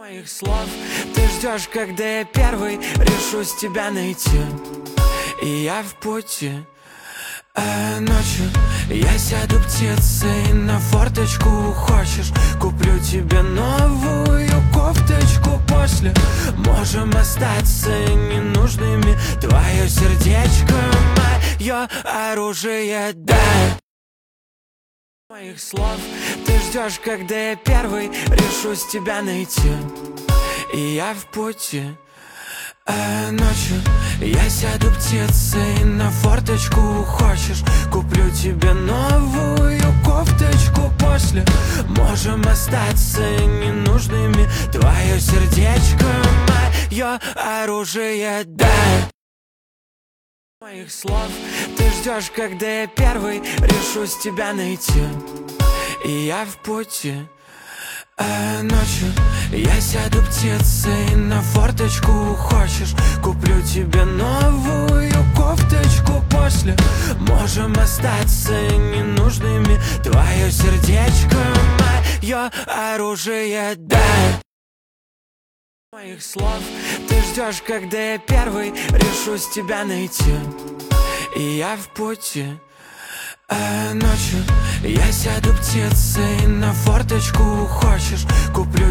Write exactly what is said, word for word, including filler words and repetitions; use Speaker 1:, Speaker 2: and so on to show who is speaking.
Speaker 1: Моих слов ты ждешь, когда я первый решусь тебя найти. И я в пути. А ночью я сяду птицей на форточку. Хочешь, куплю тебе новую кофточку. После можем остаться ненужными. Твое сердечко, мое оружие, да. Моих слов ты ждешь, когда я первый решусь тебя найти. И я в пути. А ночью я сяду птицей на форточку. Хочешь, куплю тебе новую кофточку. После можем остаться ненужными. Твое сердечко, мое оружие, да. Моих слов ты ждешь, когда я первый решусь тебя найти. И я в пути. А ночью я сяду птицей на форточку. Хочешь, куплю тебе новую кофточку. После можем остаться ненужными. Твое сердечко, мое оружие, да. Моих слов ты ждешь, когда я первый решусь тебя найти. И я в пути. А ночью я сяду птицей на форточку. Хочешь, куплю